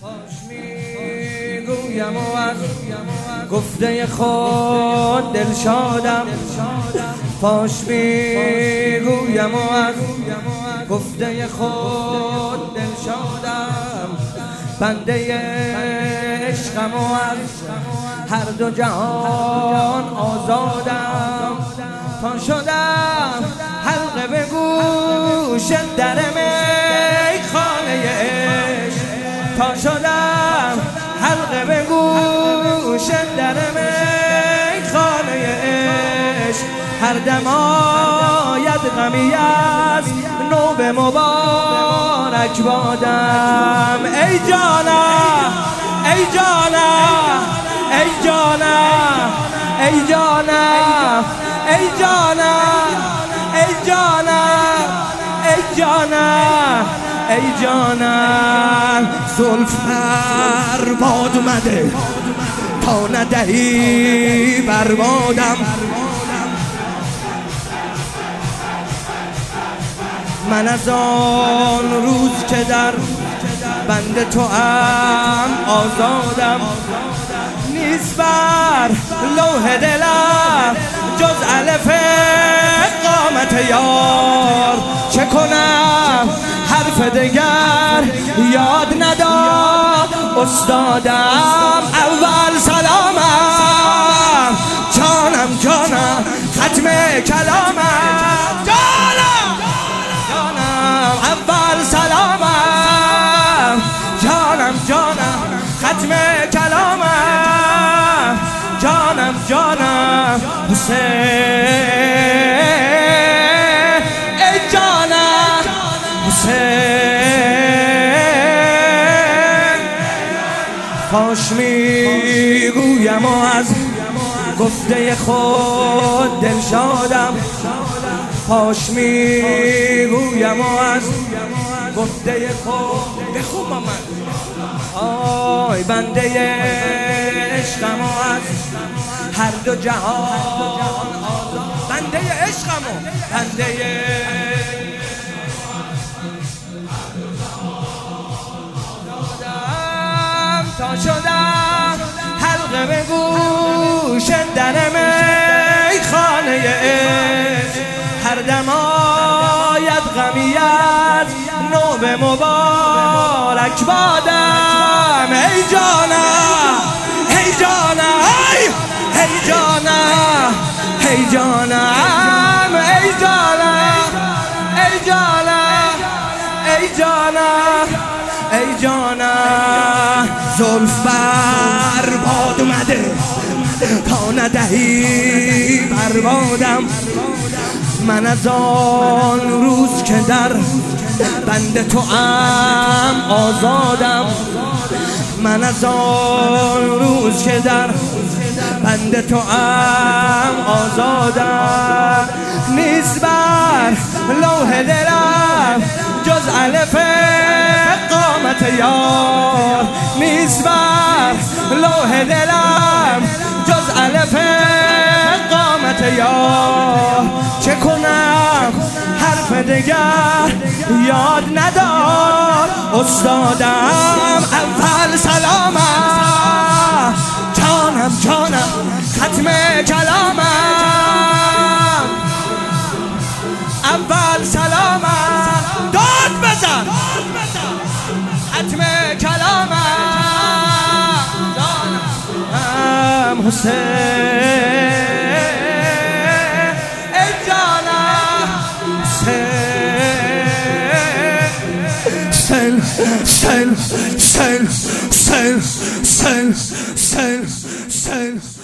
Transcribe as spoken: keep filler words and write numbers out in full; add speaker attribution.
Speaker 1: میگویم و از گفته خود دل شادم، فاش میگویم و از گفته خود دل شادم. بنده عشقم و از هر دو جهان آزادم. تا شدم حلقه به گوش در میخانه عشق، تا شدم حلقه به گوش در میخانه عشق. هر دم آید غمی از نو به مبارک بادم. ای جانم ای جانم ای جانم ای جانم ای جانم ای جانم ای جانم ای جانم. زلف بر باد اومده تا ندهی بربادم. من از آن روز که در بند تو ام آزادم. نیست بر لوح دلم جز الف قامت یار. چه کنم حرف دگر یاد نداد استادم. اول سلامم جانم جانم ختم کلامم. جانم جانم اول سلامم جانم جانم ختم کلامم. جانم جانم حسین ای جانم حسین. فاش میگویم و از گفته خود دل شادم. فاش میگویم و از گفته خود بخون با من. آی بنده عشقم و از هر دو جهان بنده عشقم و بنده تا شدم حلقه به گوش در میخانه عشق. هر دم آید غمی از نو به مبارک بادم. ای جانم ای جانم ای جانم ای جانم ای جانم ای جانم ای جانم ای جانم. زلف بر باد اومده تا ندهی بربادم. من از آن روز که در بند تو ام آزادم. من از آن روز که در بند تو ام آزادم. نیست بر لوح دلم جز الف قامت یار. نیست بر لوح دلم جز الف قامت یار. چه کنم حرف دگر یاد ندار استادم. اول سلامم جانم جانم ختم کلامم. اول سلامم داد بزن ختم کلامم. جانم حسین Sel, sel, sel, sel, sel, sel, sel.